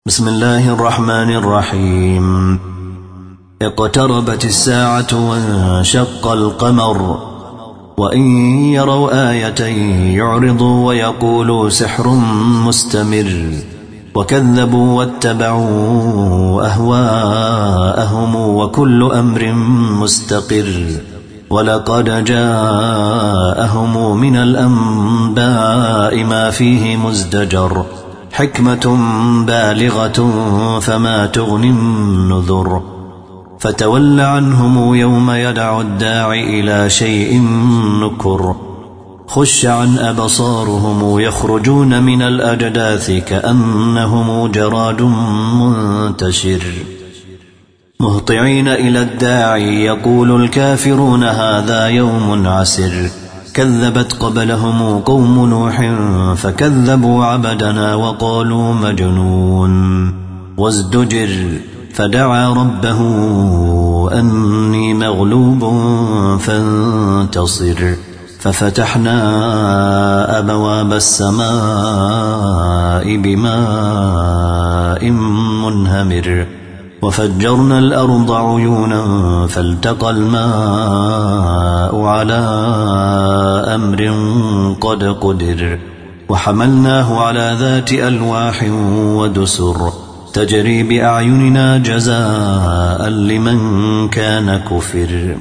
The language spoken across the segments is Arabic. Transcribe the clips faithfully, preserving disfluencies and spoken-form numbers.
بسم الله الرحمن الرحيم. اقتربت الساعة وانشق القمر وإن يروا آية يعرضوا ويقولوا سحر مستمر وكذبوا واتبعوا أهواءهم وكل أمر مستقر ولقد جاءهم من الأنباء ما فيه مزدجر حكمة بالغة فما تغني النذر فتول عنهم يوم يدعو الداعي إلى شيء نكر خش عن أبصارهم يخرجون من الأجداث كأنهم جراد منتشر مهطعين إلى الداعي يقول الكافرون هذا يوم عسر كذبت قبلهم قوم نوح فكذبوا عبدنا وقالوا مجنون وازدجر فدعا ربه أني مغلوب فانتصر ففتحنا أبواب السماء بماء منهمر وفجرنا الأرض عيونا فالتقى الماء على أمر قد قدر وحملناه على ذات ألواح ودسر تجري بأعيننا جزاء لمن كان كفر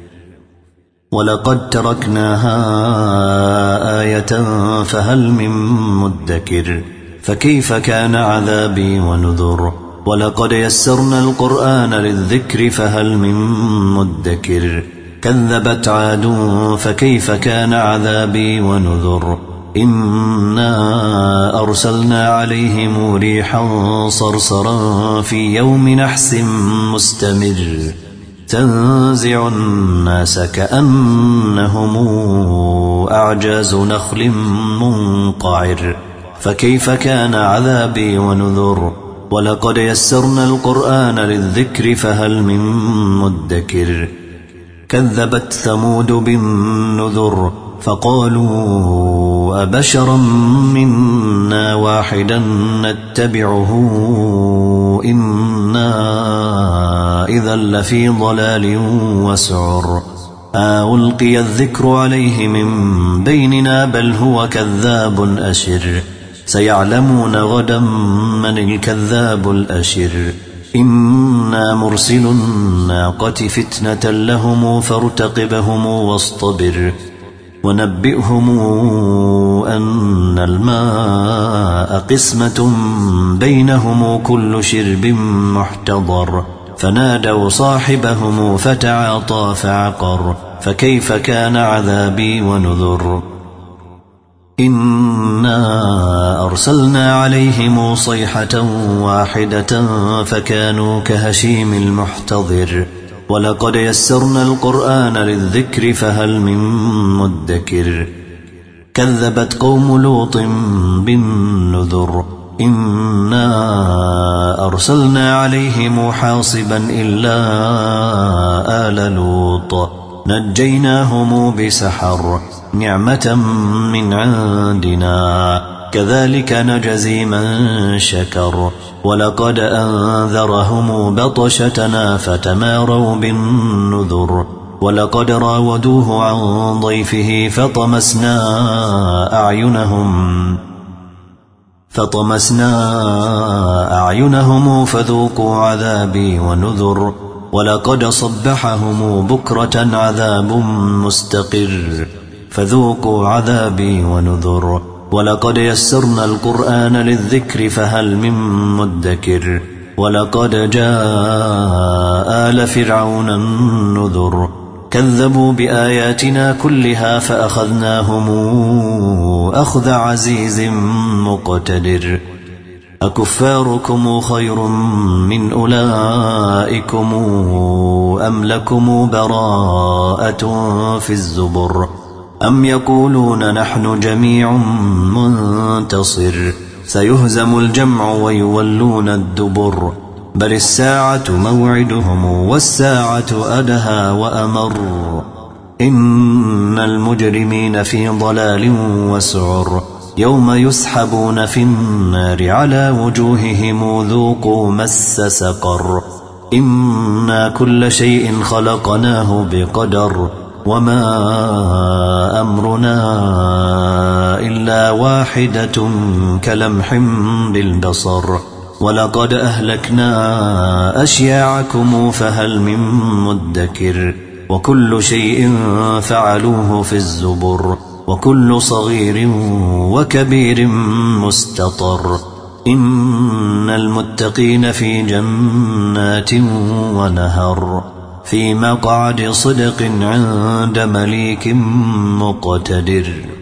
ولقد تركناها آية فهل من مدكر فكيف كان عذابي ونذر ولقد يسرنا القرآن للذكر فهل من مدكر كذبت عاد فكيف كان عذابي ونذر إنا أرسلنا عليهم ريحا صرصرا في يوم نحس مستمر تنزع الناس كأنهم أعجاز نخل منقعر فكيف كان عذابي ونذر ولقد يسرنا القرآن للذكر فهل من مدكر كذبت ثمود بالنذر فقالوا أبشرا منا واحدا نتبعه إنا إذا لفي ضلال وسعر ألقي الذكر عليه من بيننا بل هو كذاب أشر سيعلمون غدا من الكذاب الأشر إنا مرسل الناقة فتنة لهم فارتقبهم واصطبر ونبئهم أن الماء قسمة بينهم كل شرب محتضر فنادوا صاحبهم فتعاطى فعقر فكيف كان عذابي ونذر إنا أرسلنا عليهم صيحة واحدة فكانوا كهشيم المحتضر ولقد يسرنا القرآن للذكر فهل من مدكر كذبت قوم لوط بالنذر إنا أرسلنا عليهم حاصبا إلا آل لوط نجيناهم بسحر نعمة من عندنا كذلك نجزي من شكر ولقد أنذرهم بطشتنا فتماروا بالنذر ولقد راودوه عن ضيفه فطمسنا أعينهم فطمسنا أعينهم فذوقوا عذابي ونذر ولقد صبحهم بكرة عذاب مستقر فذوقوا عذابي ونذر ولقد يسرنا القرآن للذكر فهل من مدكر ولقد جاء آل فرعون النذر كذبوا بآياتنا كلها فأخذناهم أخذ عزيز مقتدر أكفاركم خير من أولئكم أم لكم براءة في الزبر أم يقولون نحن جميع منتصر سيهزم الجمع ويولون الدبر بل الساعة موعدهم والساعة أدهى وأمر إن المجرمين في ضلال وسعر يوم يسحبون في النار على وجوههم ذوقوا مس سقر إنا كل شيء خلقناه بقدر وما أمرنا إلا واحدة كلمح بالبصر ولقد أهلكنا أشياعكم فهل من مدكر وكل شيء فعلوه في الزبر وكل صغير وكبير مستطر إن المتقين في جنات ونهر في مقعد صدق عند مليك مقتدر.